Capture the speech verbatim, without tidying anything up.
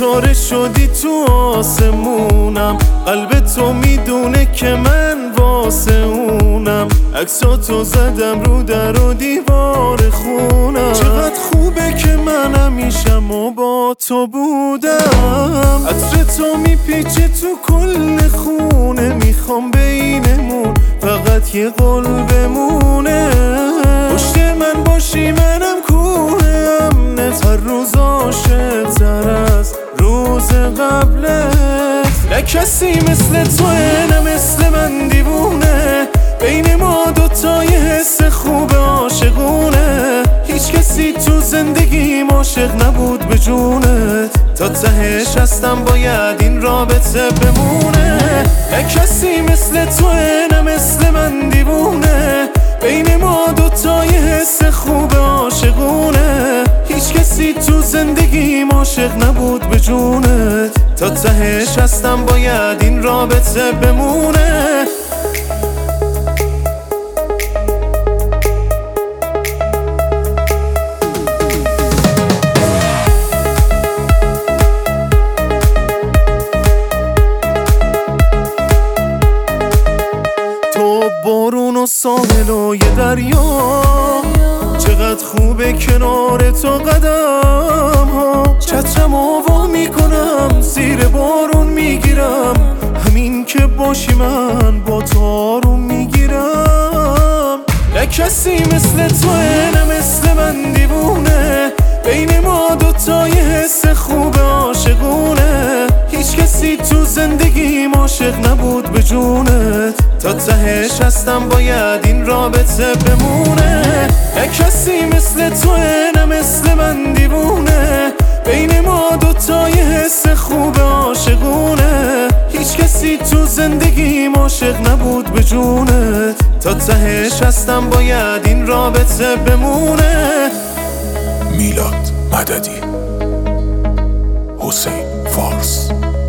ستاره شدی تو آسمونم، قلب تو میدونه که من واسه اونم. عکساتو زدم رو در و دیوار خونم. چقدر خوبه که من همیشم و با تو بودم. عطر تو میپیچه تو کل خونه، میخوام بینمون فقط یه قول بمونه. پشت من باشی منم کوه امنت، هر روز عاشق تر از روز قبلت. نه کسی مثل تو نه مثل من دیوونه، بین ما دوتا یه حس خوب عاشقونه. هیچ کسی تو زندگیم عاشق نبود به جونت، تا تهش هستم باید این رابطه بمونه. نه کسی مثل تو نه مثل من دیوونه، بین ما دوتا یه حس خوب عاشقونه. هیچ کسی تو زندگیم عاشق نبود به جونت، تا تهش هستم باید این رابطه بمونه. بارون و ساحل و یه دریا، چقدر خوبه کنار تو قدم ها. چترم آوا میکنم زیر بارون میگیرم، همین که باشی من با تو آروم میگیرم. نه کسی مثل تو نه مثل من دیوونه، بین ما دوتا یه حس خوب عاشقونه. هیچ کسی تو زندگیم عاشق نبود به جونت، تا تهش هستم باید این رابطه بمونه. نه کسی مثل تو نه مثل من دیوونه، بین ما دوتا یه حس خوب عاشقونه. هیچ کسی تو زندگیم عاشق نبود به جونت، تا تهش هستم باید این رابطه بمونه. میلاد مددی، حسین فارس.